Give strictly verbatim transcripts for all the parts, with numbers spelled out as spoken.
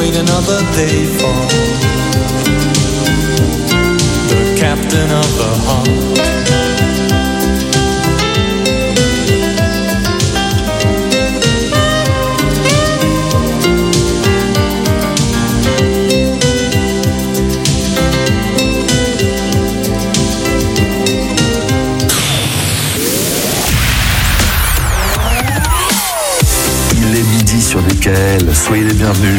wait another day for the captain of the heart. Sur D K L, soyez les bienvenus.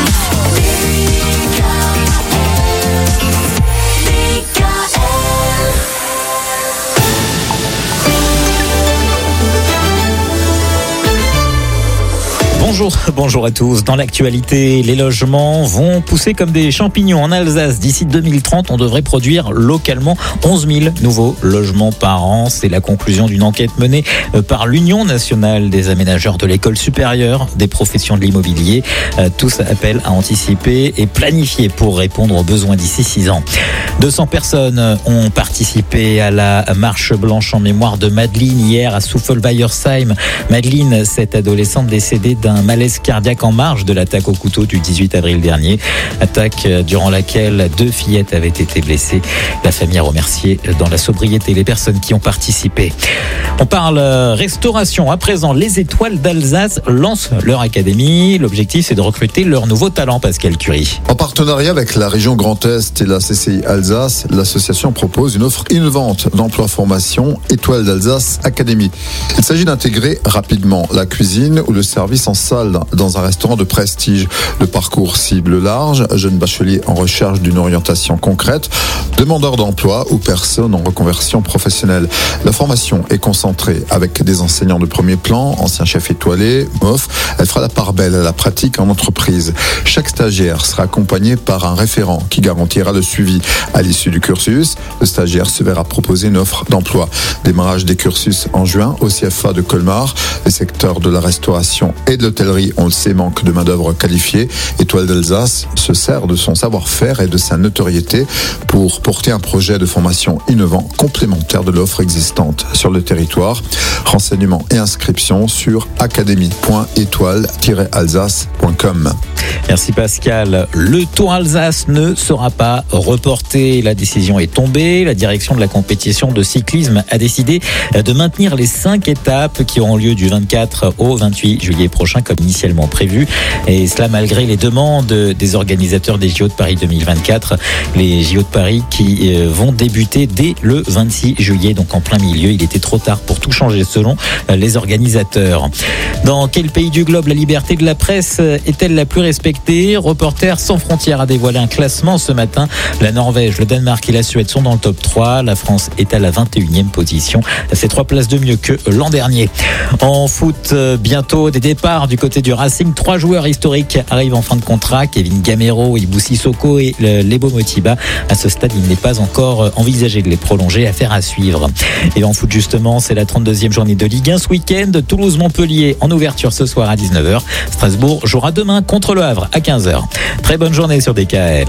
Bonjour, bonjour à tous. Dans l'actualité, les logements vont pousser comme des champignons en Alsace. D'ici deux mille trente, on devrait produire localement onze mille nouveaux logements par an. C'est la conclusion d'une enquête menée par l'Union nationale des aménageurs de l'école supérieure des professions de l'immobilier. Tous appellent à anticiper et planifier pour répondre aux besoins d'ici six ans. deux cents personnes ont participé à la marche blanche en mémoire de Madeleine hier à Souffelweyersheim. Madeleine, cette adolescente décédée d'un malaise cardiaque en marge de l'attaque au couteau du dix-huit avril dernier. Attaque durant laquelle deux fillettes avaient été blessées. La famille a remercié dans la sobriété les personnes qui ont participé. On parle restauration. À présent, les Étoiles d'Alsace lancent leur académie. L'objectif, c'est de recruter leurs nouveaux talents, Pascal Curie. En partenariat avec la région Grand Est et la C C I Alsace, l'association propose une offre innovante d'emploi-formation Étoiles d'Alsace Académie. Il s'agit d'intégrer rapidement la cuisine ou le service en salle dans un restaurant de prestige. Le parcours cible large, jeunes bacheliers en recherche d'une orientation concrète, demandeurs d'emploi ou personnes en reconversion professionnelle. La formation est concentrée avec des enseignants de premier plan, anciens chefs étoilés, M O F. Elle fera la part belle à la pratique en entreprise. Chaque stagiaire sera accompagné par un référent qui garantira le suivi. À l'issue du cursus, le stagiaire se verra proposer une offre d'emploi. Démarrage des cursus en juin au C F A de Colmar. Les secteurs de la restauration et de l'hôtellerie, on le sait, manque de main-d'œuvre qualifiée. Étoile d'Alsace se sert de son savoir-faire et de sa notoriété pour porter un projet de formation innovant complémentaire de l'offre existante sur le territoire. Renseignements et inscriptions sur académie point étoile tiret alsace point com. Merci Pascal. Le Tour Alsace ne sera pas reporté. La décision est tombée. La direction de la compétition de cyclisme a décidé de maintenir les cinq étapes qui auront lieu du vingt-quatre au vingt-huit juillet prochain comme initialement prévu. Et cela malgré les demandes des organisateurs des J O de Paris deux mille vingt-quatre. Les J O de Paris qui vont débuter dès le vingt-six juillet, donc en plein milieu. Il était trop tard pour tout changer selon les organisateurs. Dans quel pays du globe la liberté de la presse est-elle la plus respectée ? Reporters sans frontières a dévoilé un classement ce matin. La Norvège, le Danemark et la Suède sont dans le top trois. La France est à la vingt et unième position. C'est trois places de mieux que l'an dernier. En foot, bientôt des départs du côté du Racing. Trois joueurs historiques arrivent en fin de contrat. Kevin Gamero, Ibou Sissoko et Lebo Motiba. À ce stade, il n'est pas encore envisagé de les prolonger. Affaire à suivre. Et en foot, justement, c'est la trente-deuxième journée de Ligue un ce week-end. Toulouse-Montpellier en ouverture ce soir à dix-neuf heures. Strasbourg jouera demain contre le Havre à quinze heures. Très bonne journée sur D K L.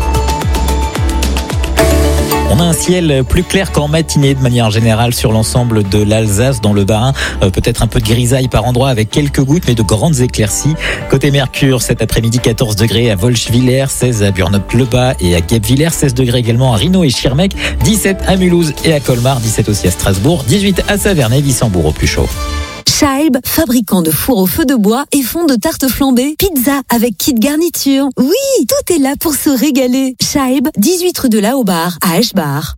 On a un ciel plus clair qu'en matinée de manière générale sur l'ensemble de l'Alsace, dans le Bas-Rhin. Euh, peut-être un peu de grisaille par endroit avec quelques gouttes, mais de grandes éclaircies. Côté Mercure, cet après-midi, quatorze degrés à Wolschwiller, seize à Burnop-le-Bas et à Guebwiller, seize degrés également à Rhino et Schirmeck, dix-sept à Mulhouse et à Colmar, dix-sept aussi à Strasbourg, dix-huit à Saverne et Wissembourg au plus chaud. Scheib, fabricant de fours au feu de bois et fond de tarte flambée. Pizza avec kit garniture. Oui, tout est là pour se régaler. Scheib, dix-huit rue de la Aubar à Eschbach.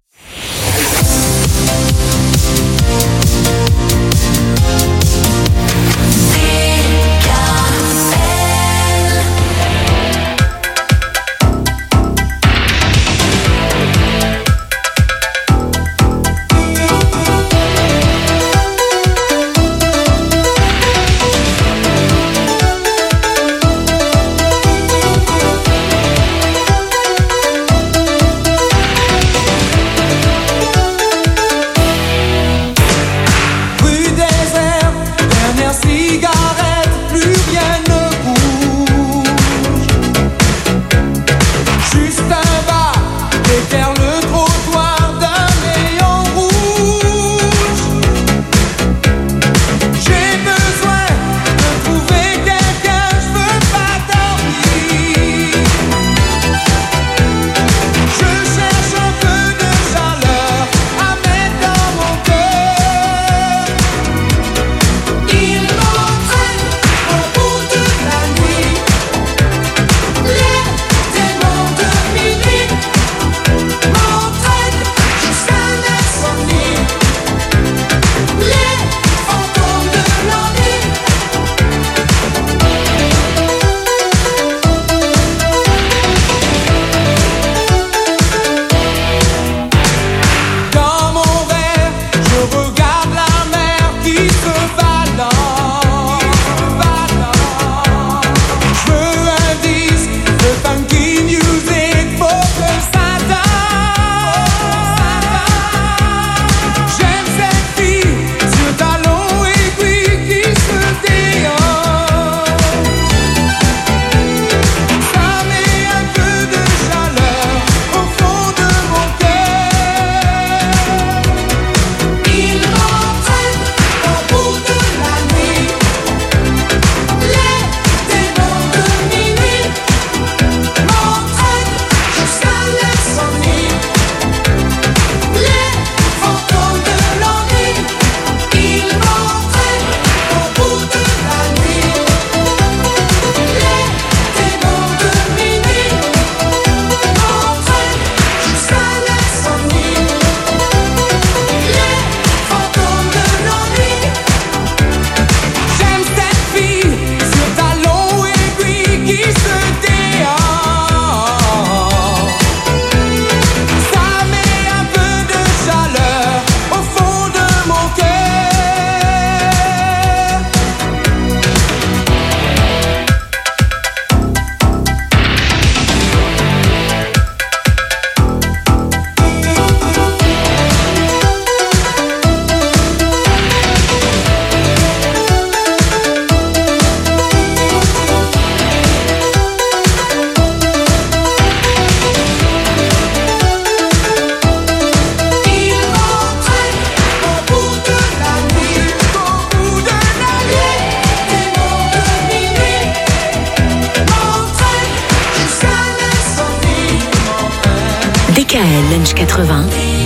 D K L Lunch quatre-vingts.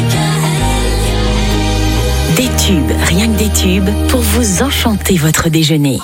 Des tubes, rien que des tubes, pour vous enchanter votre déjeuner.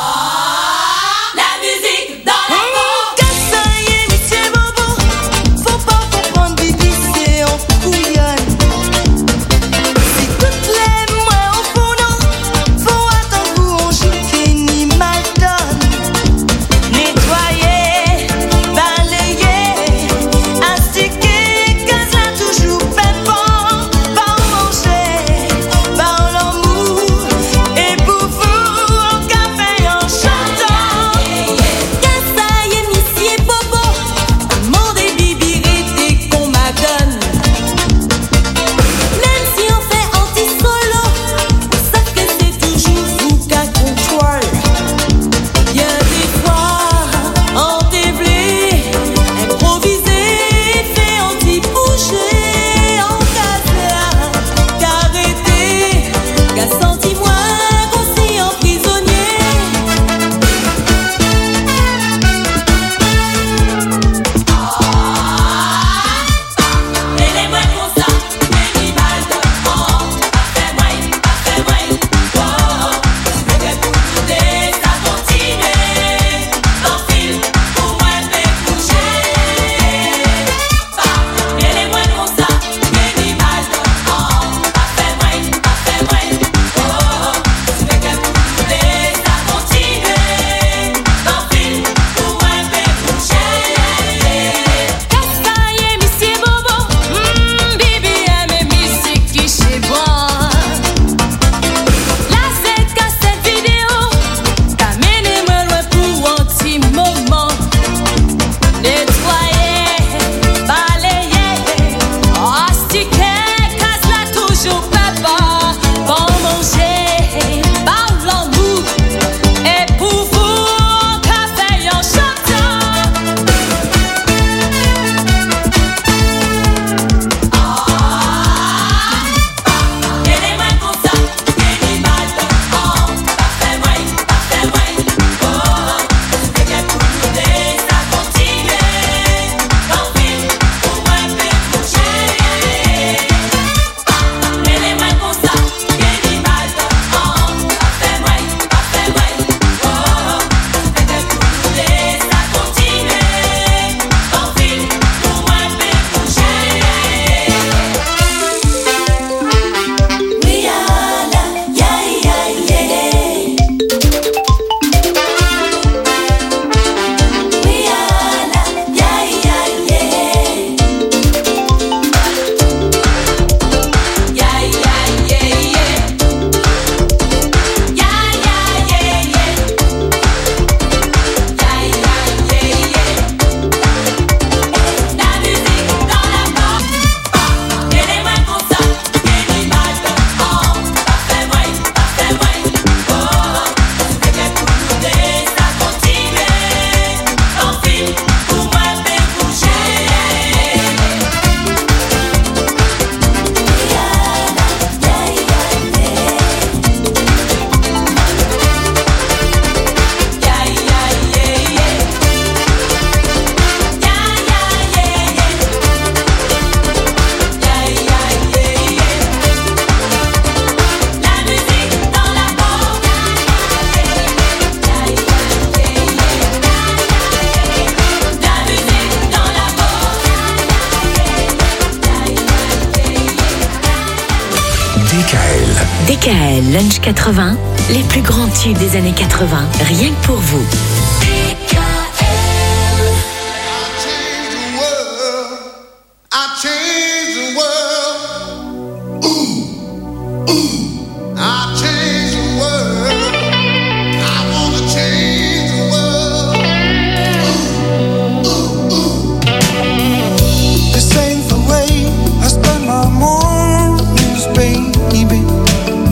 D K L Lunch quatre-vingts, les plus grands tubes des années quatre-vingts, rien que pour vous.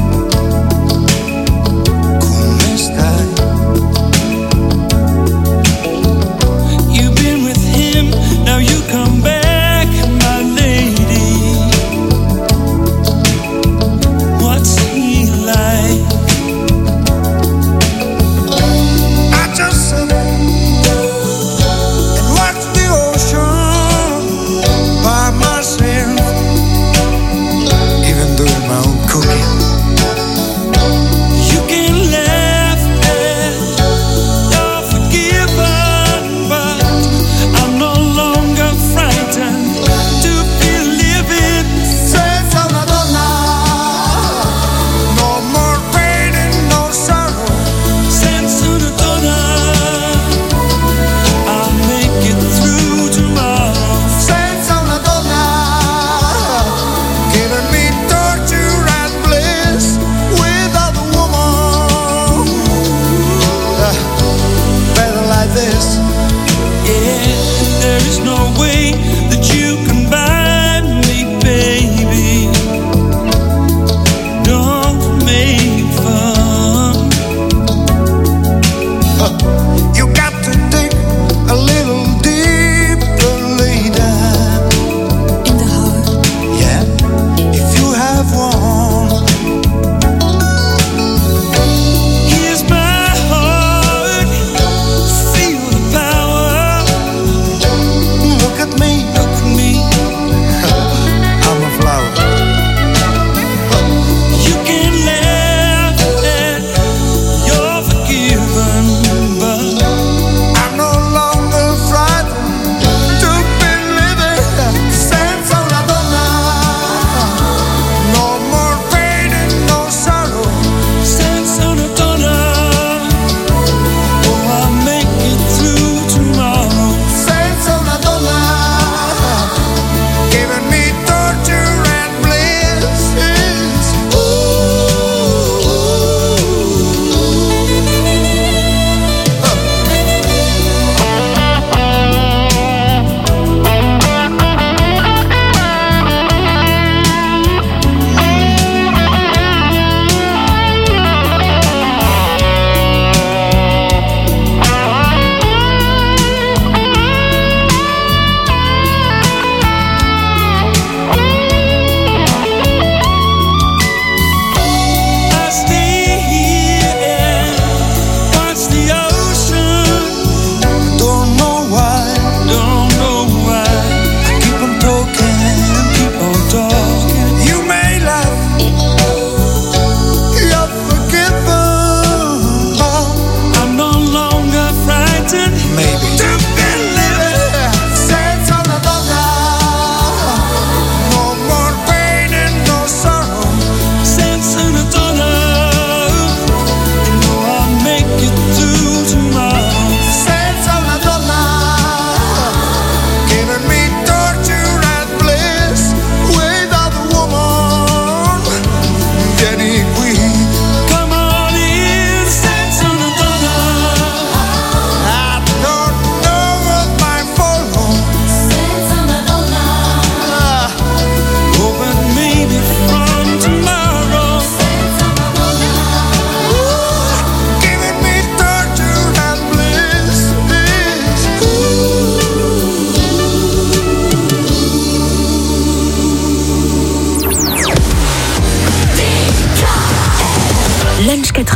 ¿Cómo estás?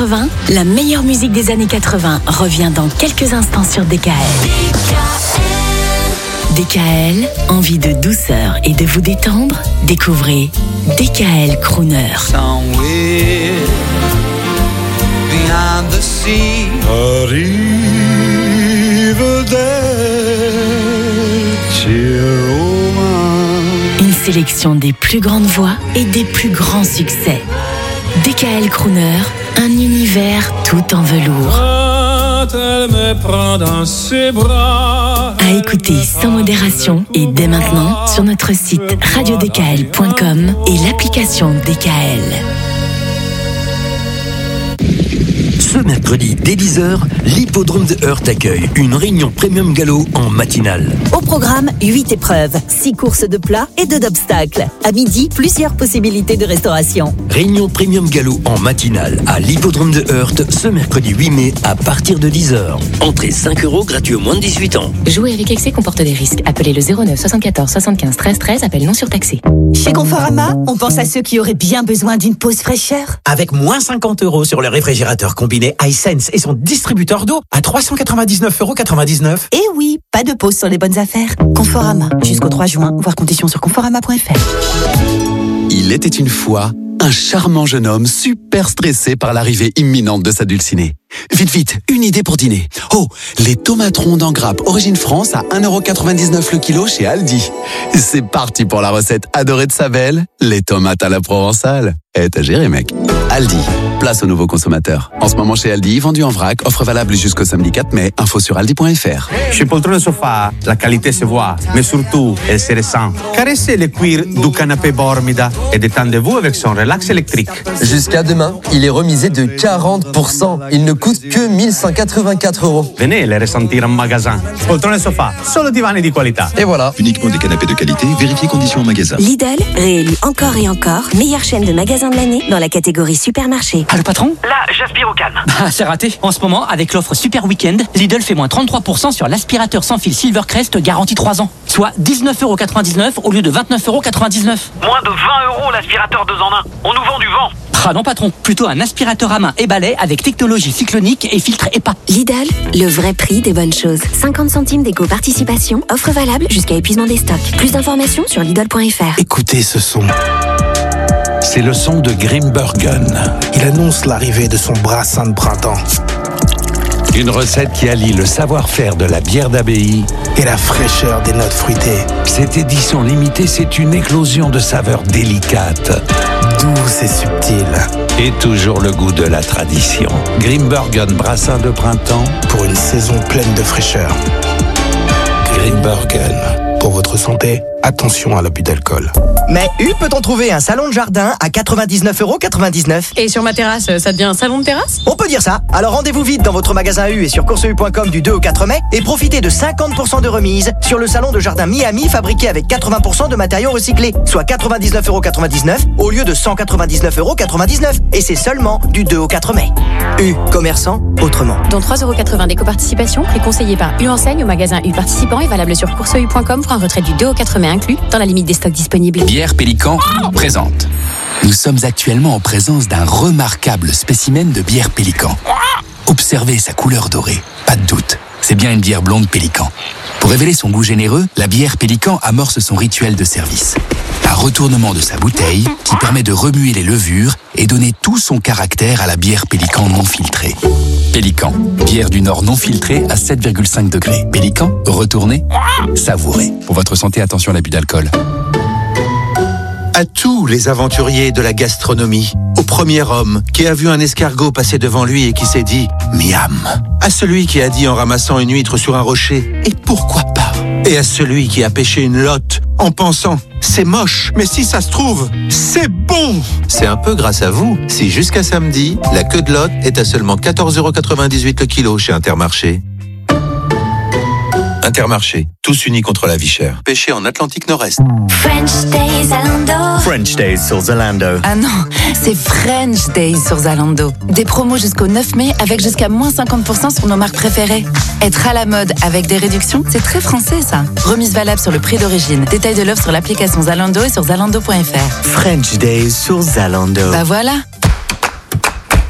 quatre-vingts, la meilleure musique des années quatre-vingts revient dans quelques instants sur D K L. D K L, envie de douceur et de vous détendre? Découvrez D K L Crooner. Somewhere behind the sea. Une sélection des plus grandes voix et des plus grands succès. D K L Crooner, un univers tout en velours. Elle me prend dans ses bras. À écouter sans modération et dès maintenant sur notre site radio d k l point com et l'application D K L. Ce mercredi, dès dix heures, l'hippodrome de Heurt accueille une réunion premium galop en matinale. Au programme, huit épreuves, six courses de plat et deux d'obstacles. À midi, plusieurs possibilités de restauration. Réunion premium galop en matinale à l'hippodrome de Heurt ce mercredi huit mai à partir de dix heures. Entrée cinq euros, gratuit aux moins de dix-huit ans. Jouer avec excès comporte des risques. Appelez le zéro neuf soixante-quatorze soixante-quinze treize treize, appel non surtaxé. Chez Conforama, on pense à ceux qui auraient bien besoin d'une pause fraîcheur. Avec moins cinquante euros sur le réfrigérateur combiné iSense et son distributeur d'eau à trois cent quatre-vingt-dix-neuf euros quatre-vingt-dix-neuf. Et oui, pas de pause sur les bonnes affaires. Conforama, jusqu'au trois juin, voir conditions sur conforama point f r. Il était une fois un charmant jeune homme super stressé par l'arrivée imminente de sa dulcinée. Vite, vite, une idée pour dîner. Oh, les tomates rondes en grappe Origine France à un euro quatre-vingt-dix-neuf le kilo chez Aldi. C'est parti pour la recette adorée de sa belle, les tomates à la provençale. Eh, t'as géré, mec. Aldi, place aux nouveaux consommateurs. En ce moment chez Aldi, vendu en vrac, offre valable jusqu'au samedi quatre mai. Info sur aldi point f r. Chez Poltrone Sofa, la qualité se voit, mais surtout, elle se ressent. Caressez le cuir du canapé Bormida et détendez-vous avec son relax électrique. Jusqu'à demain, il est remisé de quarante pour cent. Il ne coûte que mille cent quatre-vingt-quatre euros. Venez les ressentir en magasin. Poltrone Sofa, solo divani di qualità. Et voilà. Uniquement des canapés de qualité, vérifiez conditions en magasin. Lidl, réélu encore et encore, meilleure chaîne de magasins de l'année dans la catégorie supermarché. Ah, le patron? Là, j'aspire au calme. Ah, c'est raté. En ce moment, avec l'offre Super Weekend, Lidl fait moins trente-trois pour cent sur l'aspirateur sans fil Silvercrest garantie trois ans. Soit dix-neuf euros quatre-vingt-dix-neuf au lieu de vingt-neuf euros quatre-vingt-dix-neuf. Moins de vingt euros l'aspirateur deux en un. On nous vend du vent. Ah non patron, plutôt un aspirateur à main et balai avec technologie cyclonique et filtre E P A. Lidl, le vrai prix des bonnes choses. cinquante centimes d'éco-participation, offre valable jusqu'à épuisement des stocks. Plus d'informations sur lidl point f r. Écoutez ce son. C'est le son de Grimbergen. Il annonce l'arrivée de son brassin de printemps. Une recette qui allie le savoir-faire de la bière d'abbaye et la fraîcheur des notes fruitées. Cette édition limitée, c'est une éclosion de saveurs délicates, douces et subtiles. Et toujours le goût de la tradition. Grimbergen brassin de printemps pour une saison pleine de fraîcheur. Grimbergen. Pour votre santé, attention à l'abus d'alcool. Mais U peut-on trouver un salon de jardin à quatre-vingt-dix-neuf euros quatre-vingt-dix-neuf. Et sur ma terrasse, ça devient un salon de terrasse? On peut dire ça. Alors rendez-vous vite dans votre magasin U et sur course u point com du deux au quatre mai et profitez de cinquante pour cent de remise sur le salon de jardin Miami fabriqué avec quatre-vingts pour cent de matériaux recyclés, soit quatre-vingt-dix-neuf euros quatre-vingt-dix-neuf au lieu de cent quatre-vingt-dix-neuf euros quatre-vingt-dix-neuf. Et c'est seulement du deux au quatre mai. U, commerçant autrement. Dont trois euros quatre-vingts d'éco-participation, prix conseillé par U Enseigne au magasin U participant et valable sur course u point com pour un retrait du deux au quatre mai inclus dans la limite des stocks disponibles. Bière Pélican présente. Nous sommes actuellement en présence d'un remarquable spécimen de bière Pélican. Observez sa couleur dorée, pas de doute, c'est bien une bière blonde Pélican. Pour révéler son goût généreux, la bière Pélican amorce son rituel de service. Un retournement de sa bouteille qui permet de remuer les levures et donner tout son caractère à la bière Pélican non filtrée. Pélican, bière du Nord non filtrée à sept virgule cinq degrés. Pélican, retournez, savourez. Pour votre santé, attention à l'abus d'alcool. À tous les aventuriers de la gastronomie, au premier homme qui a vu un escargot passer devant lui et qui s'est dit « miam », à celui qui a dit en ramassant une huître sur un rocher « et pourquoi pas ?» et à celui qui a pêché une lotte en pensant « c'est moche, mais si ça se trouve, c'est bon !» C'est un peu grâce à vous si jusqu'à samedi, la queue de lotte est à seulement quatorze euros quatre-vingt-dix-huit le kilo chez Intermarché. Intermarché, tous unis contre la vie chère. Pêché en Atlantique Nord-Est. French Days Zalando. French Days sur Zalando. Ah non, c'est French Days sur Zalando. Des promos jusqu'au neuf mai avec jusqu'à moins cinquante pour cent sur nos marques préférées. Être à la mode avec des réductions, c'est très français ça. Remise valable sur le prix d'origine. Détail de l'offre sur l'application Zalando et sur zalando point f r. French Days sur Zalando. Bah voilà.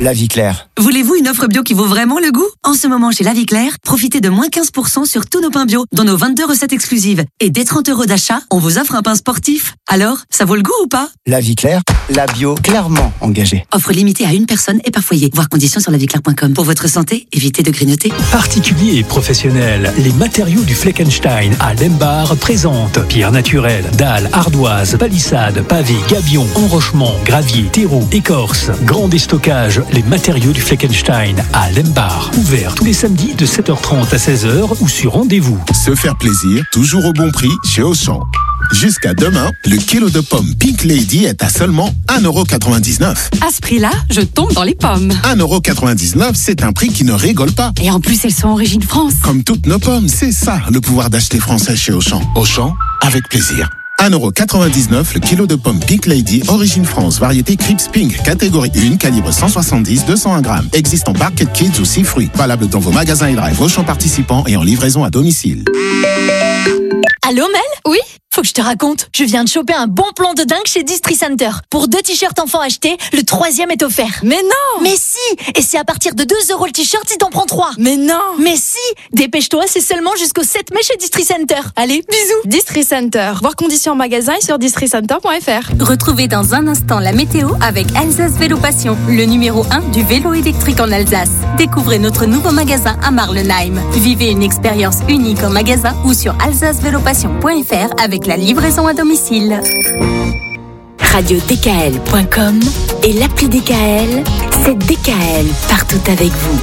La Vie Claire. Voulez-vous une offre bio qui vaut vraiment le goût? En ce moment, chez La Vie Claire, profitez de moins quinze pour cent sur tous nos pains bio, dont nos vingt-deux recettes exclusives. Et dès trente euros d'achat, on vous offre un pain sportif. Alors, ça vaut le goût ou pas? La Vie Claire, la bio clairement engagée. Offre limitée à une personne et par foyer. Voir conditions sur la vie claire point com. Pour votre santé, évitez de grignoter. Particuliers et professionnels, les matériaux du Fleckenstein à Lembar présentent pierre naturelle, dalles, ardoises, palissades, pavés, gabions, enrochements, gravier, terreau, écorce, grand déstockage, les matériaux du Fleckenstein à Lembar. Ouvert tous les samedis de sept heures trente à seize heures ou sur rendez-vous. Se faire plaisir, toujours au bon prix chez Auchan. Jusqu'à demain, le kilo de pommes Pink Lady est à seulement un euro quatre-vingt-dix-neuf. À ce prix-là, je tombe dans les pommes. un euro quatre-vingt-dix-neuf, c'est un prix qui ne rigole pas. Et en plus, elles sont origine France. Comme toutes nos pommes, c'est ça, le pouvoir d'acheter français chez Auchan. Auchan, avec plaisir. un euro quatre-vingt-dix-neuf le kilo de pommes Pink Lady, origine France, variété Crips Pink, catégorie un, calibre cent soixante-dix à deux cent un grammes. Existe en Barquette Kids ou six fruits. Valable dans vos magasins et drive Auchan participants et en livraison à domicile. Allô Mel? Oui? Faut que je te raconte, je viens de choper un bon plan de dingue chez Distri Center. Pour deux t-shirts enfants achetés, le troisième est offert. Mais non! Mais si! Et c'est à partir de deux euros le t-shirt si t'en prends trois. Mais non! Mais si! Dépêche-toi, c'est seulement jusqu'au sept mai chez Distri Center. Allez, bisous! Distri Center. Voir conditions en magasin et sur distri center point f r. Retrouvez dans un instant la météo avec Alsace Vélo Passion, le numéro un du vélo électrique en Alsace. Découvrez notre nouveau magasin à Marlenheim. Vivez une expérience unique en magasin ou sur alsace vélo passion point f r avec la livraison à domicile. radio d k l point com et l'appli D K L, c'est D K L partout avec vous.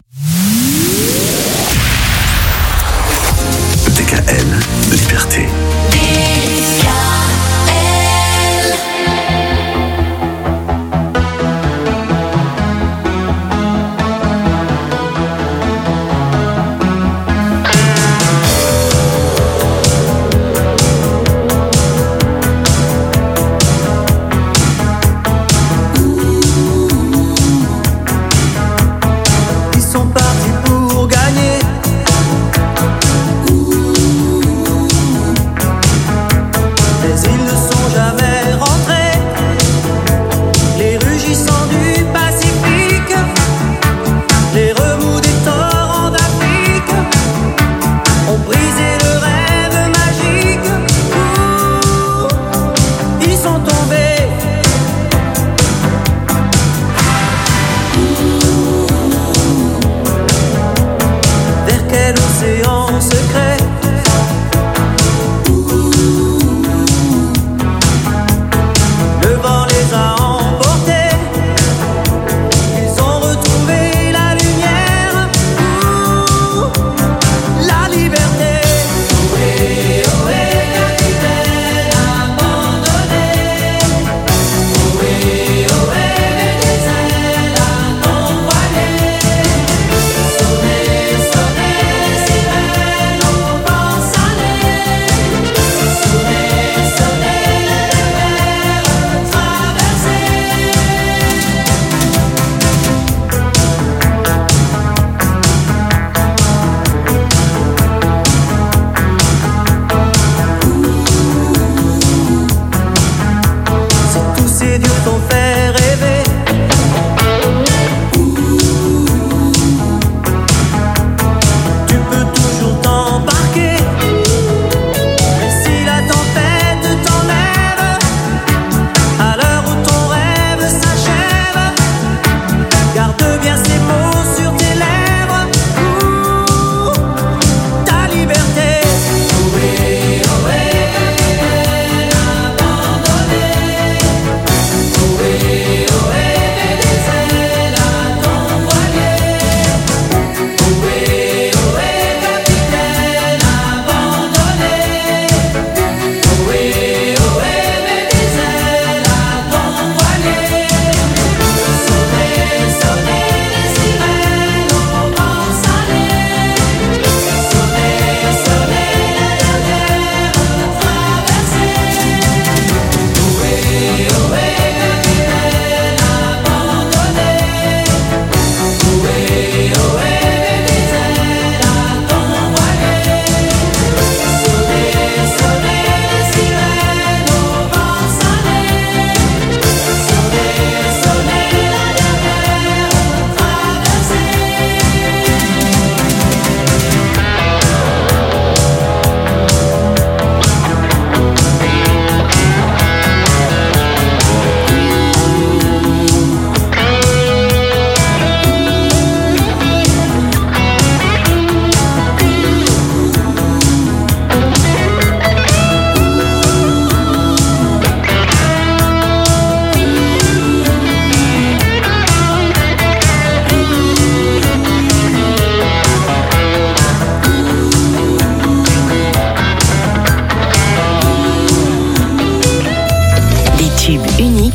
D K L, liberté.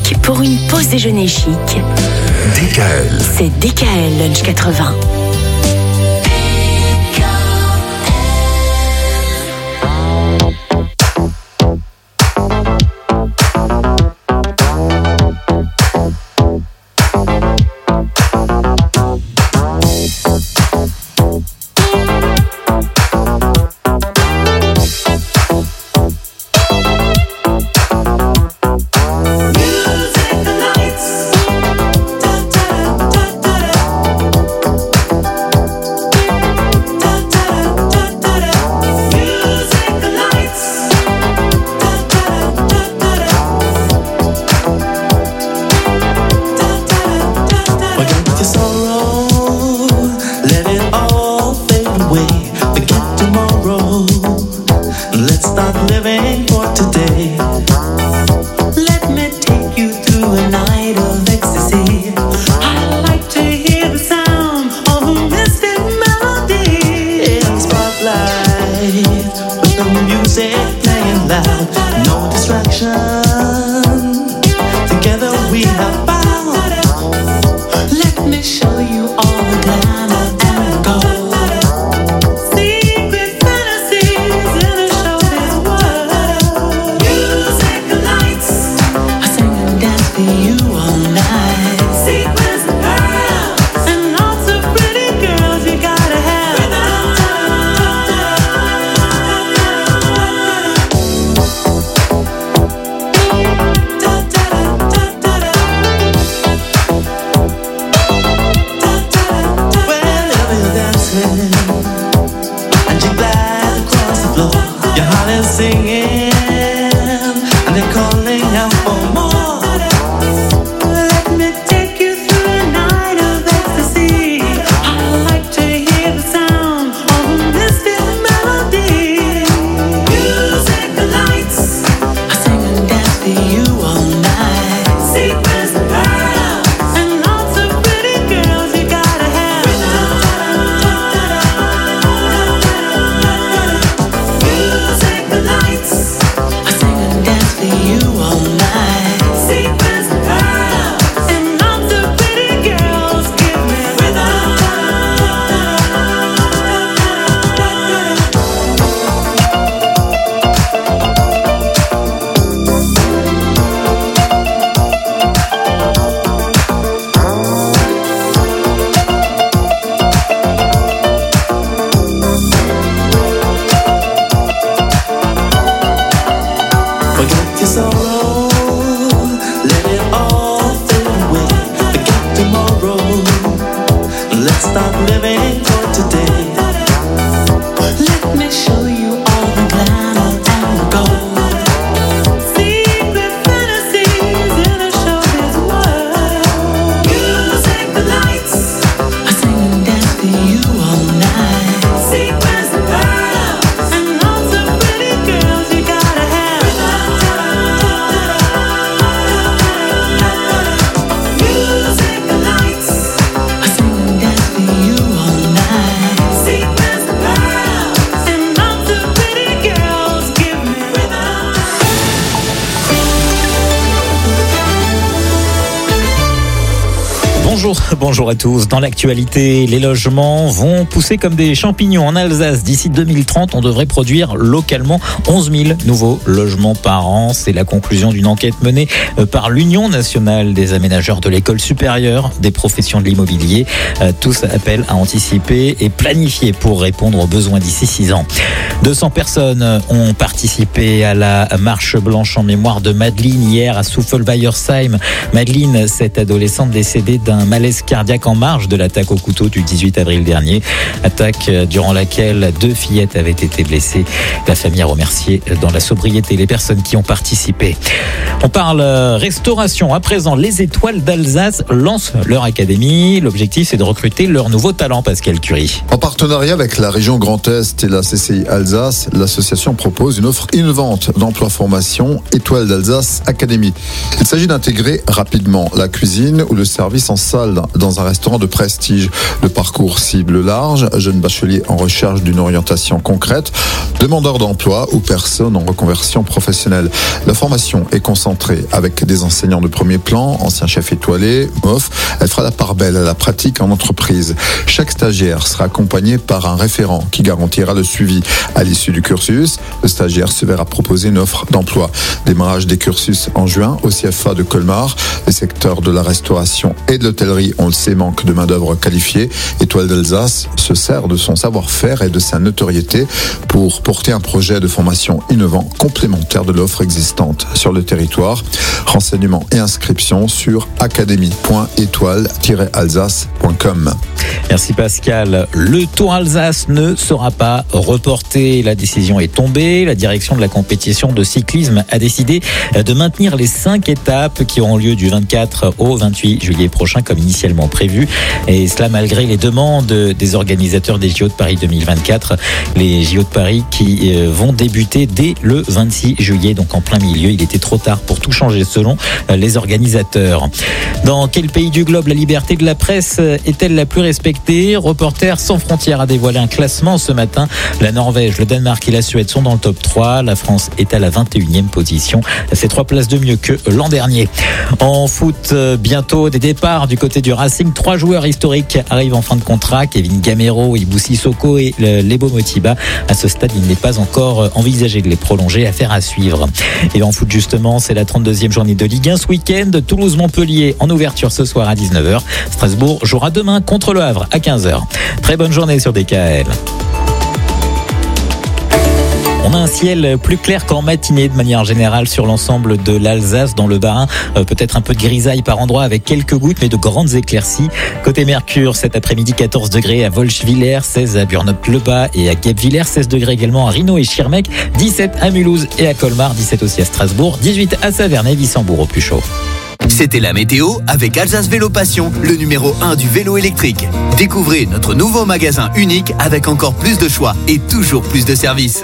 musique pour une pause déjeuner chic. D K L. C'est D K L Lunch quatre-vingts. Bonjour à tous. Dans l'actualité, les logements vont pousser comme des champignons en Alsace. D'ici deux mille trente, on devrait produire localement onze mille nouveaux logements par an. C'est la conclusion d'une enquête menée par l'Union nationale des aménageurs de l'école supérieure des professions de l'immobilier. Tous appellent à anticiper et planifier pour répondre aux besoins d'ici six ans. deux cents personnes ont participé à la marche blanche en mémoire de Madeleine hier à Souffelweyersheim. Madeleine, cette adolescente décédée d'un malaise cardiaque en marge de l'attaque au couteau du dix-huit avril dernier. Attaque durant laquelle deux fillettes avaient été blessées. La famille a remercié dans la sobriété les personnes qui ont participé. On parle restauration. À présent, les Étoiles d'Alsace lancent leur académie. L'objectif, c'est de recruter leurs nouveaux talents, Pascal Curie. En partenariat avec la région Grand Est et la C C I Alsace, l'association propose une offre innovante d'emploi-formation Étoiles d'Alsace Académie. Il s'agit d'intégrer rapidement la cuisine ou le service en salle s'installe dans un restaurant de prestige. Le parcours cible large, jeunes bacheliers en recherche d'une orientation concrète, demandeurs d'emploi ou personnes en reconversion professionnelle. La formation est concentrée avec des enseignants de premier plan, anciens chefs étoilés, M O F. Elle fera la part belle à la pratique en entreprise. Chaque stagiaire sera accompagné par un référent qui garantira le suivi. À l'issue du cursus, le stagiaire se verra proposer une offre d'emploi. Démarrage des cursus en juin au C F A de Colmar. Les secteurs de la restauration et de l'hôtellerie, on le sait, manque de main-d'œuvre qualifiée. Étoile d'Alsace se sert de son savoir-faire et de sa notoriété pour porter un projet de formation innovant complémentaire de l'offre existante sur le territoire. Renseignements et inscriptions sur académie point étoile tiret alsace point com. Merci Pascal. Le Tour Alsace ne sera pas reporté. La décision est tombée. La direction de la compétition de cyclisme a décidé de maintenir les cinq étapes qui auront lieu du vingt-quatre au vingt-huit juillet prochain comme initialement prévu. Et cela malgré les demandes des organisateurs des J O de Paris deux mille vingt-quatre. Les J O de Paris qui vont débuter dès le vingt-six juillet, donc en plein milieu. Il était trop tard pour tout changer selon les organisateurs. Dans quel pays du globe la liberté de la presse est-elle la plus respectée ? Reporters sans frontières a dévoilé un classement ce matin. La Norvège, le Danemark et la Suède sont dans le top trois. La France est à la vingt et unième position. C'est trois places de mieux que l'an dernier. En foot, bientôt des départs du côté du Racing. Trois joueurs historiques arrivent en fin de contrat. Kevin Gamero, Ibou Sissoko et Lebo Motiba. À ce stade, il n'est pas encore envisagé de les prolonger. Affaire à suivre. Et en foot, justement, c'est la trente-deuxième journée de Ligue un ce week-end. Toulouse-Montpellier en ouverture ce soir à dix-neuf heures. Strasbourg jouera demain contre le Havre à quinze heures. Très bonne journée sur D K L. On a un ciel plus clair qu'en matinée de manière générale sur l'ensemble de l'Alsace, dans le Bas-Rhin. Euh, peut-être un peu de grisaille par endroit avec quelques gouttes, mais de grandes éclaircies. Côté Mercure, cet après-midi, quatorze degrés à Wolschwiller, seize à Burnop-le-Bas et à Guebwiller, seize degrés également à Rhino et Schirmeck, dix-sept à Mulhouse et à Colmar, dix-sept aussi à Strasbourg, dix-huit à Saverne et Wissembourg au plus chaud. C'était la météo avec Alsace Vélo Passion, le numéro un du vélo électrique. Découvrez notre nouveau magasin unique avec encore plus de choix et toujours plus de services.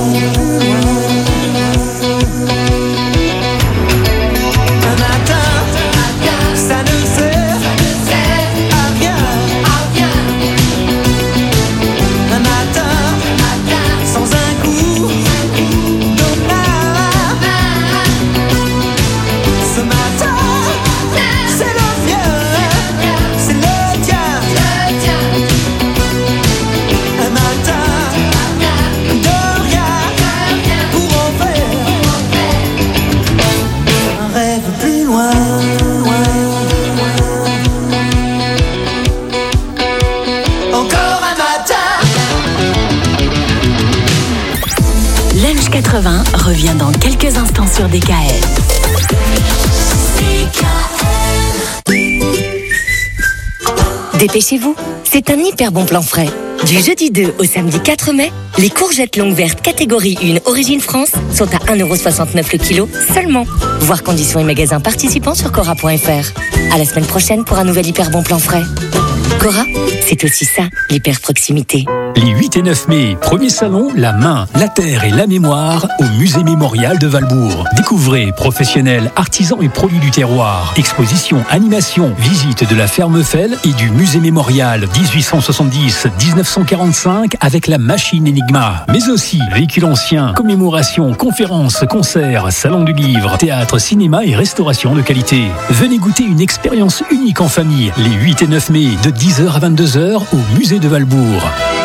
quatre-vingts revient dans quelques instants sur D K L. Dépêchez-vous, c'est un hyper bon plan frais. Du jeudi deux au samedi quatre mai, les courgettes longues vertes catégorie un Origine France sont à un euro soixante-neuf le kilo seulement. Voir conditions et magasins participants sur cora point f r. À la semaine prochaine pour un nouvel hyper bon plan frais. Cora, c'est aussi ça, l'hyper proximité. Les huit et neuf mai, premier salon La Main, la Terre et la Mémoire au Musée Mémorial de Valbourg. Découvrez professionnels, artisans et produits du terroir. Exposition, animation, visite de la ferme Fell et du Musée Mémorial dix-huit cent soixante-dix à dix-neuf cent quarante-cinq avec la machine Enigma. Mais aussi véhicules anciens, commémorations, conférences, concerts, salon du livre, théâtre, cinéma et restauration de qualité. Venez goûter une expérience unique en famille les huit et neuf mai de dix heures à vingt-deux heures au Musée de Valbourg.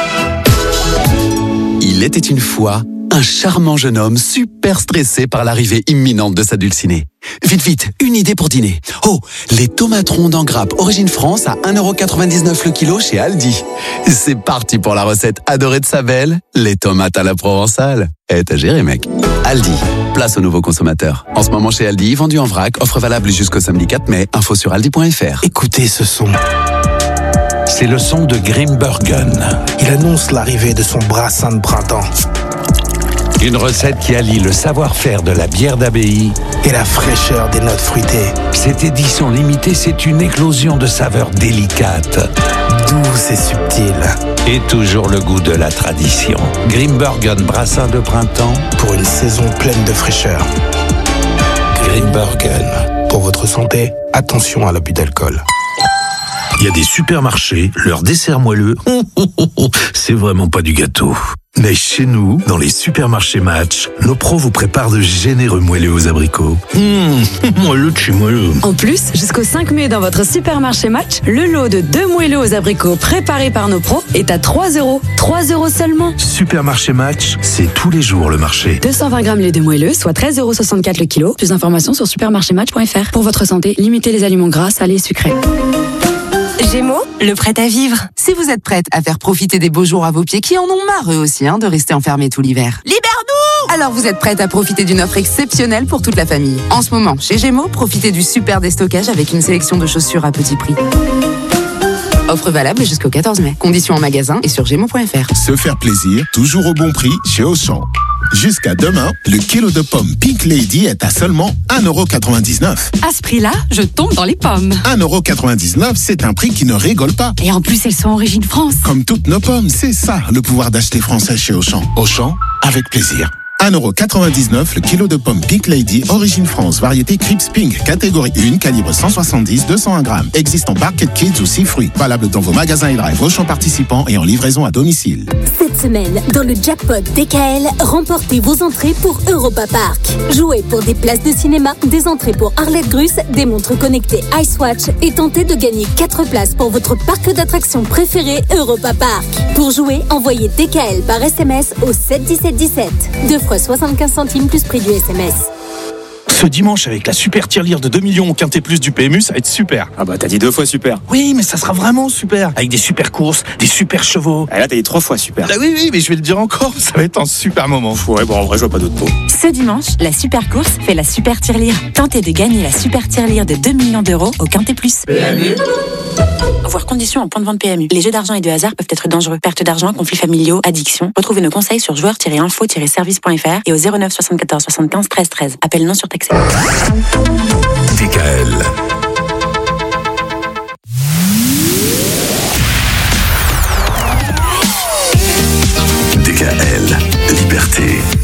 Il était une fois un charmant jeune homme super stressé par l'arrivée imminente de sa dulcinée. Vite, vite, une idée pour dîner. Oh, les tomates rondes en grappe Origine France à un euro quatre-vingt-dix-neuf le kilo chez Aldi. C'est parti pour la recette adorée de sa belle, les tomates à la provençale. Eh, t'as géré, mec. Aldi, place aux nouveaux consommateurs. En ce moment chez Aldi, vendu en vrac, offre valable jusqu'au samedi quatre mai. Info sur aldi point f r. Écoutez ce son. C'est le son de Grimbergen. Il annonce l'arrivée de son brassin de printemps. Une recette qui allie le savoir-faire de la bière d'abbaye et la fraîcheur des notes fruitées. Cette édition limitée, c'est une éclosion de saveurs délicates, douces et subtiles. Et toujours le goût de la tradition. Grimbergen brassin de printemps pour une saison pleine de fraîcheur. Grimbergen. Pour votre santé, attention à l'abus d'alcool. Il y a des supermarchés, leur dessert moelleux, oh, oh, oh, oh, c'est vraiment pas du gâteau. Mais chez nous, dans les supermarchés Match, nos pros vous préparent de généreux moelleux aux abricots. Mmh, moelleux de chez moelleux. En plus, jusqu'au cinq mai dans votre supermarché Match, le lot de deux moelleux aux abricots préparés par nos pros est à trois euros. trois euros seulement. Supermarché Match, c'est tous les jours le marché. deux cent vingt grammes les deux moelleux, soit treize euros soixante-quatre le kilo. Plus d'informations sur supermarché match point f r. Pour votre santé, limitez les aliments gras, salés et sucrés. Gémeaux, le prêt à vivre. Si vous êtes prête à faire profiter des beaux jours à vos pieds qui en ont marre eux aussi hein, de rester enfermés tout l'hiver. Libère-nous! Alors vous êtes prête à profiter d'une offre exceptionnelle pour toute la famille. En ce moment, chez Gémeaux, profitez du super déstockage avec une sélection de chaussures à petit prix. Offre valable jusqu'au quatorze mai. Conditions en magasin et sur gémeaux point f r. Se faire plaisir, toujours au bon prix chez Auchan. Jusqu'à demain, le kilo de pommes Pink Lady est à seulement un euro quatre-vingt-dix-neuf. À ce prix-là, je tombe dans les pommes. un euro quatre-vingt-dix-neuf, c'est un prix qui ne rigole pas. Et en plus, elles sont Origine France. Comme toutes nos pommes, c'est ça le pouvoir d'acheter français chez Auchan. Auchan, avec plaisir. un euro quatre-vingt-dix-neuf le kilo de pommes Pink Lady Origine France, variété Crips Pink, catégorie un, calibre cent soixante-dix à deux cent un grammes. Existe en Barquette Kids ou six fruits. Valable dans vos magasins et drive Auchan participants et en livraison à domicile. Cette semaine, dans le jackpot D K L, remportez vos entrées pour Europa Park. Jouez pour des places de cinéma, des entrées pour Arlette Gruss, des montres connectées Icewatch et tentez de gagner quatre places pour votre parc d'attractions préféré Europa Park. Pour jouer, envoyez D K L par S M S au sept dix-sept dix-sept. Deux fois soixante-quinze centimes plus prix du S M S. Ce dimanche, avec la super tirelire de deux millions au Quintet Plus du P M U, ça va être super. Ah bah t'as dit deux fois super. Oui, mais ça sera vraiment super. Avec des super courses, des super chevaux. Et là t'as dit trois fois super. Ah oui, oui, mais je vais le dire encore, ça va être un super moment. Ouais, bon en vrai je vois pas d'autres mots. Ce dimanche, la super course fait la super tirelire. Tentez de gagner la super tirelire de deux millions d'euros au Quintet Plus. P M U. Voir conditions en point de vente P M U. Les jeux d'argent et de hasard peuvent être dangereux. Perte d'argent, conflits familiaux, addiction. Retrouvez nos conseils sur joueurs tiret info tiret service point f r et au zéro neuf soixante-quatorze soixante-quinze treize treize. Appel non surtaxé. D K L. D K L, liberté.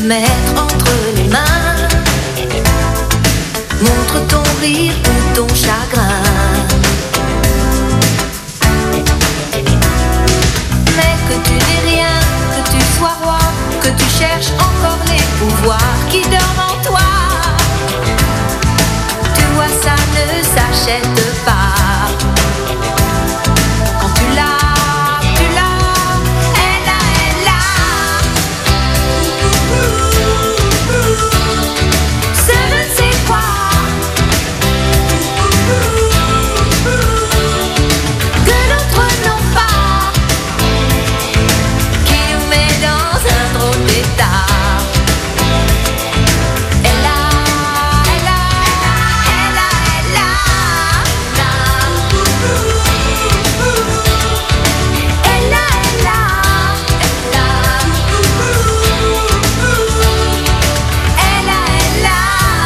mettre entre les mains. Montre ton rire ou ton chagrin. Mais que tu n'aies rien, que tu sois roi, que tu cherches encore les pouvoirs qui dorment en toi. Tu vois, ça ne s'achète pas. Quand tu l'as, tu l'as, elle a, elle a. Ce je ne sais quoi que d'autres n'ont pas, qui nous met dans un drôle d'état. Elle a, elle a, elle a, elle a, elle a, elle a, elle a, elle a.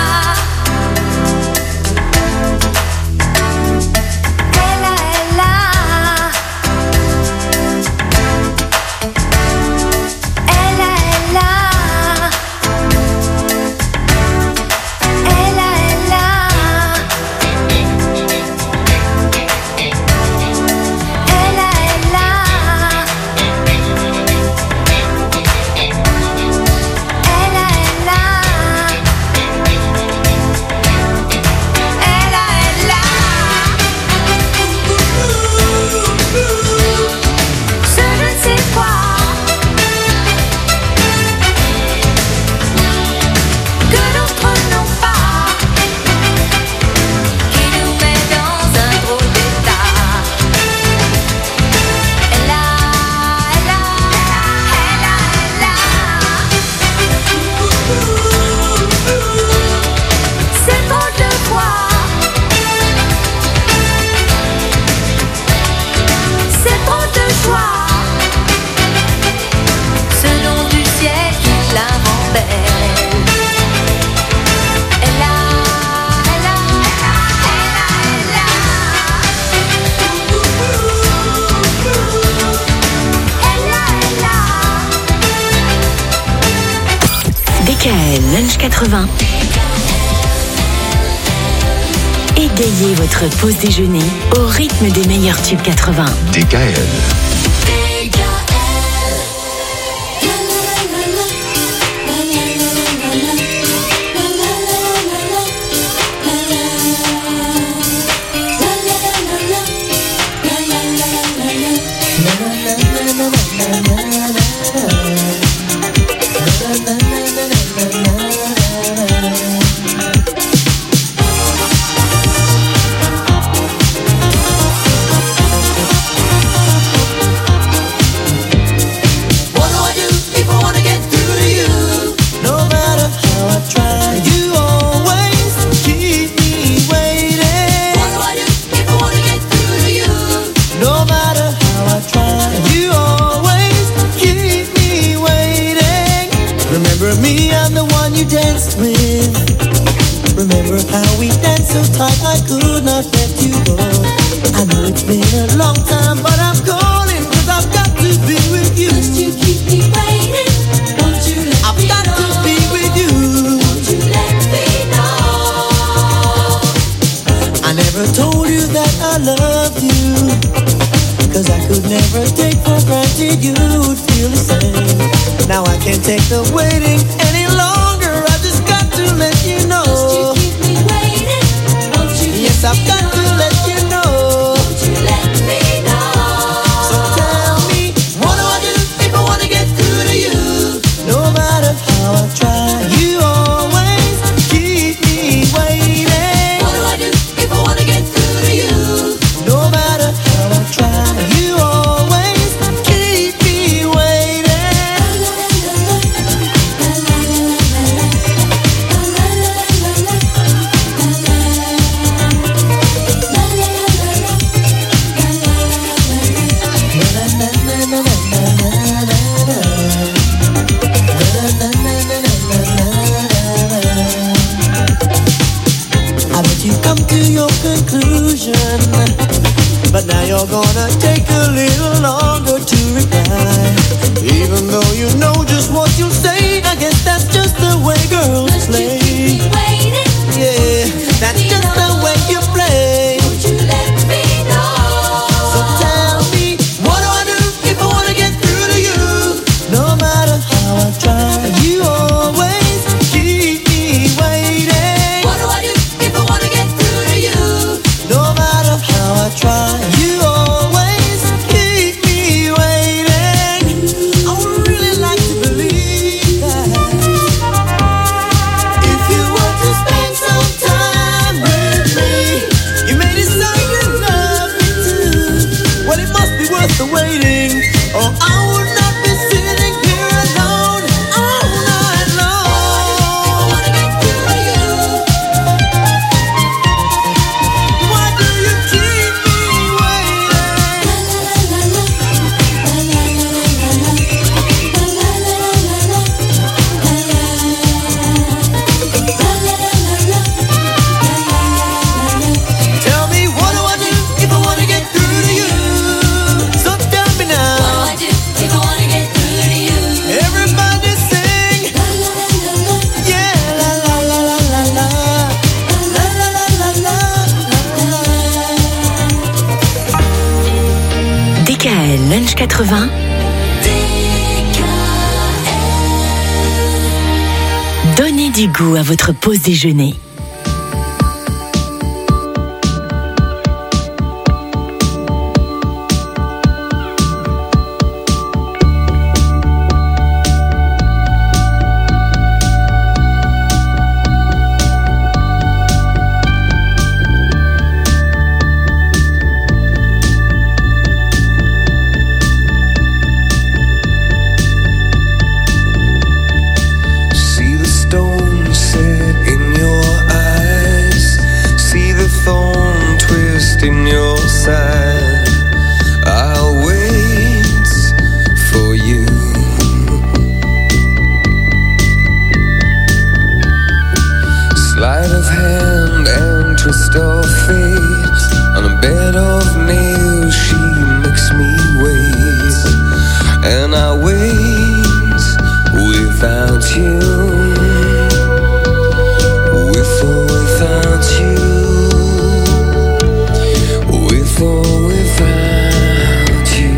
D K L Lunch quatre-vingts. Égayez votre pause déjeuner au rythme des meilleurs tubes quatre-vingts. D K L. But now you're gonna take a little longer to reply. Even though you know just what you'll say, I guess that's just Lunch quatre-vingts. Donnez du goût à votre pause déjeuner. In your side, I'll wait for you. Sleight of hand and twist of fate. On a bed of nails, she makes me wait, and I wait without you, with or without you. With or without you.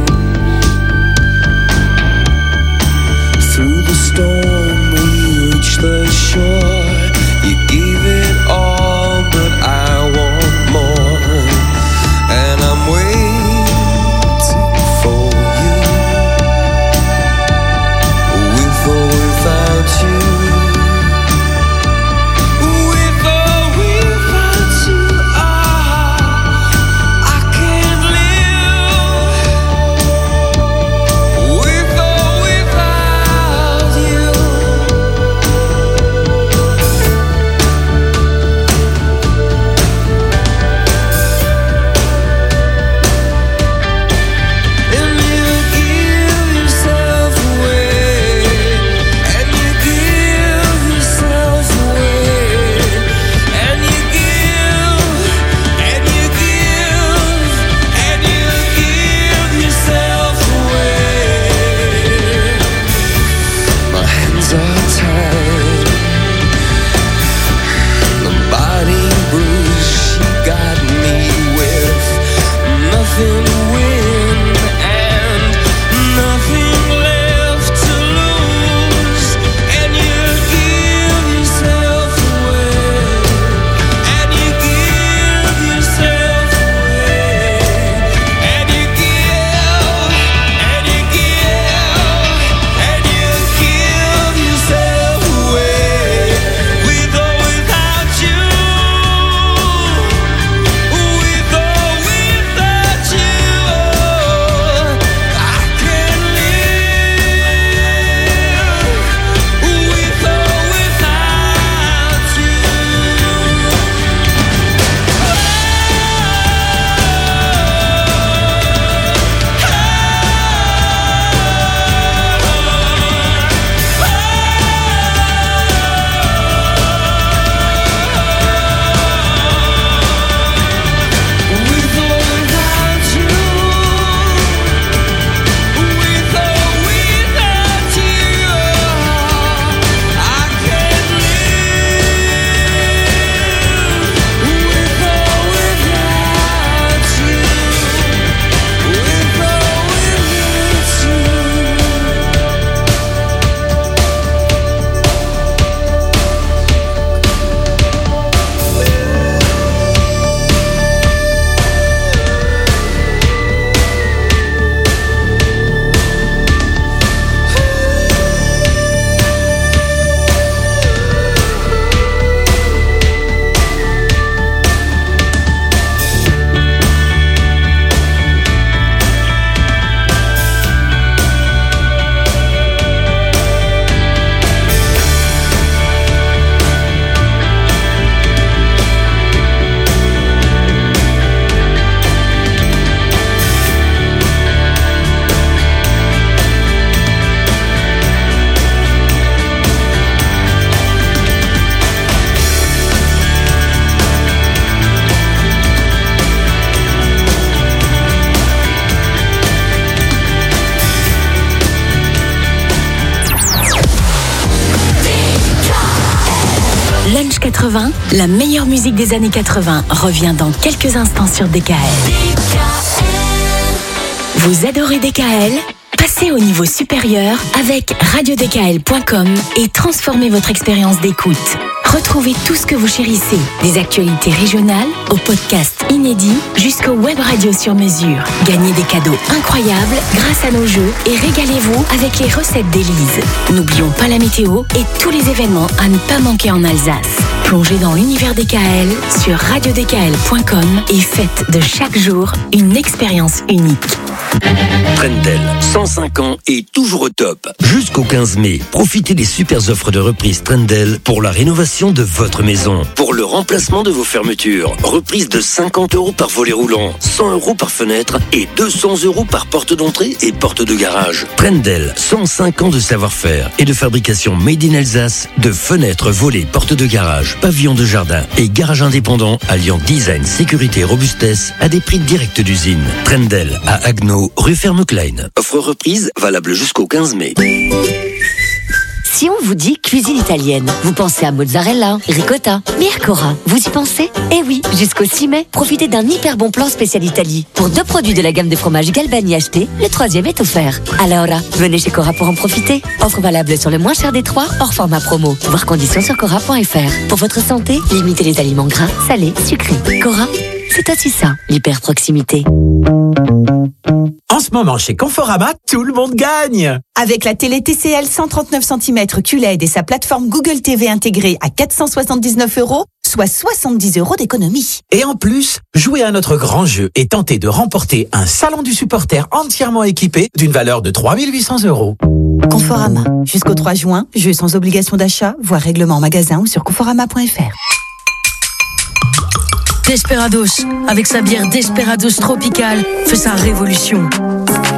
Through the storm we reach the shore. You gave it all, but I want more. And I'm waiting for you. With or without you. Lunch quatre-vingts, la meilleure musique des années quatre-vingts revient dans quelques instants sur D K L. Vous adorez D K L ? Passez au niveau supérieur avec radio d k l point com et transformez votre expérience d'écoute. Retrouvez tout ce que vous chérissez, des actualités régionales aux podcasts inédits jusqu'aux web radios sur mesure. Gagnez des cadeaux incroyables grâce à nos jeux et régalez-vous avec les recettes d'Élise. N'oublions pas la météo et tous les événements à ne pas manquer en Alsace. Plongez dans l'univers D K L sur radio d k l point com et faites de chaque jour une expérience unique. Trendel, cent cinq ans et toujours au top. Jusqu'au quinze mai, profitez des super offres de reprise Trendel pour la rénovation de votre maison. Pour le remplacement de vos fermetures, reprise de cinquante euros par volet roulant, cent euros par fenêtre et deux cents euros par porte d'entrée et porte de garage. Trendel, cent cinq ans de savoir-faire et de fabrication made in Alsace de fenêtres, volets, portes de garage, pavillons de jardin et garage indépendant alliant design, sécurité et robustesse à des prix directs d'usine. Trendel à Agno, rue Ferme-Klein. Offre reprise valable jusqu'au quinze mai. Si on vous dit cuisine italienne, vous pensez à mozzarella, ricotta, mais à Cora, vous y pensez ? Eh oui, jusqu'au six mai, profitez d'un hyper bon plan spécial Italie. Pour deux produits de la gamme de fromage Galbani achetés, le troisième est offert. Alors, venez chez Cora pour en profiter. Offre valable sur le moins cher des trois, hors format promo. Voir conditions sur cora point f r. Pour votre santé, limitez les aliments gras, salés, sucrés. Cora, c'est aussi ça, l'hyper proximité. En ce moment, chez Conforama, tout le monde gagne. Avec la télé T C L cent trente-neuf centimètres Q L E D et sa plateforme Google T V intégrée à quatre cent soixante-dix-neuf euros, soit soixante-dix euros d'économie. Et en plus, jouez à notre grand jeu et tentez de remporter un salon du supporter entièrement équipé d'une valeur de trois mille huit cents euros. Conforama. Jusqu'au trois juin, jeu sans obligation d'achat, voire règlement en magasin ou sur conforama point f r. Desperados, avec sa bière Desperados Tropical, fait sa révolution. Pourquoi ?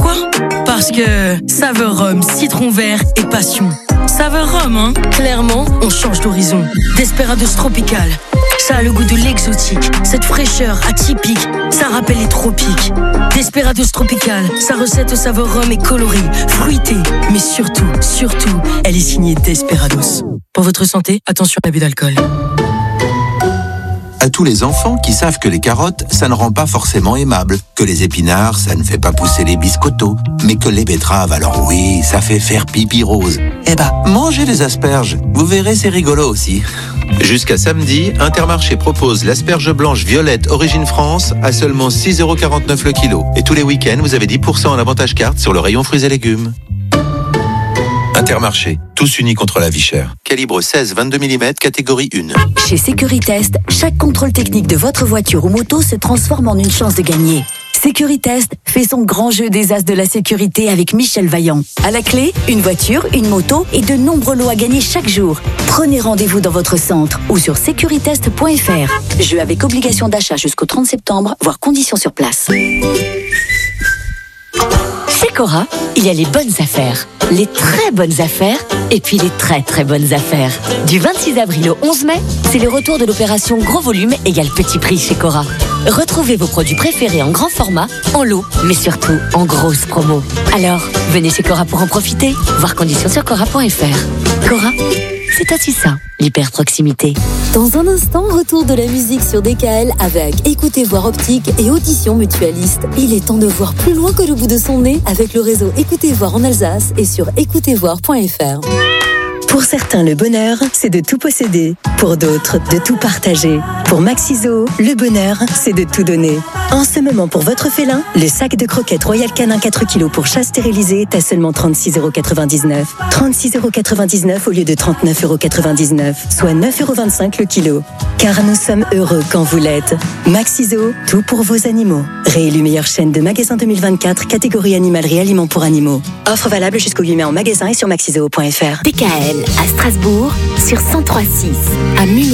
Parce que saveur rhum, citron vert et passion. Saveur rhum, hein ? Clairement, on change d'horizon. Desperados Tropical, ça a le goût de l'exotique, cette fraîcheur atypique, ça rappelle les tropiques. Desperados Tropical, sa recette au saveur rhum est colorée, fruitée, mais surtout, surtout, elle est signée Desperados. Pour votre santé, attention à l'abus d'alcool. À tous les enfants qui savent que les carottes, ça ne rend pas forcément aimable, que les épinards, ça ne fait pas pousser les biscottos, mais que les betteraves, alors oui, ça fait faire pipi rose. Eh ben, mangez les asperges, vous verrez, c'est rigolo aussi. Jusqu'à samedi, Intermarché propose l'asperge blanche violette Origine France à seulement six euros quarante-neuf le kilo. Et tous les week-ends, vous avez dix pour cent en avantage carte sur le rayon fruits et légumes. Intermarché, tous unis contre la vie chère. Calibre seize vingt-deux millimètres, catégorie un. Chez Sécuritest, chaque contrôle technique de votre voiture ou moto se transforme en une chance de gagner. Sécuritest fait son grand jeu des as de la sécurité avec Michel Vaillant. À la clé, une voiture, une moto et de nombreux lots à gagner chaque jour. Prenez rendez-vous dans votre centre ou sur sécuritest point f r. Jeu avec obligation d'achat jusqu'au trente septembre, voire conditions sur place. Chez Cora, il y a les bonnes affaires, les très bonnes affaires et puis les très très bonnes affaires. Du vingt-six avril au onze mai, c'est le retour de l'opération Gros Volume égale Petit Prix chez Cora. Retrouvez vos produits préférés en grand format, en lot, mais surtout en grosse promo. Alors, venez chez Cora pour en profiter. Voir conditions sur cora point f r. Cora, c'est aussi ça, l'hyper proximité. Dans un instant, retour de la musique sur D K L avec Écoutez Voir Optique et Audition Mutualiste. Il est temps de voir plus loin que le bout de son nez avec le réseau Écoutez Voir en Alsace et sur écoutez voir point f r. Pour certains, le bonheur, c'est de tout posséder. Pour d'autres, de tout partager. Pour Maxiso, le bonheur, c'est de tout donner. En ce moment, pour votre félin, le sac de croquettes Royal Canin quatre kilos pour chat stérilisé est à seulement trente-six euros quatre-vingt-dix-neuf. trente-six euros quatre-vingt-dix-neuf au lieu de trente-neuf euros quatre-vingt-dix-neuf, soit neuf euros vingt-cinq le kilo. Car nous sommes heureux quand vous l'êtes. Maxiso, tout pour vos animaux. Réélu meilleure chaîne de magasins deux mille vingt-quatre, catégorie animalerie aliments pour animaux. Offre valable jusqu'au huit mai en magasin et sur maxiso point f r. D K L à Strasbourg sur cent trois virgule six, à Munich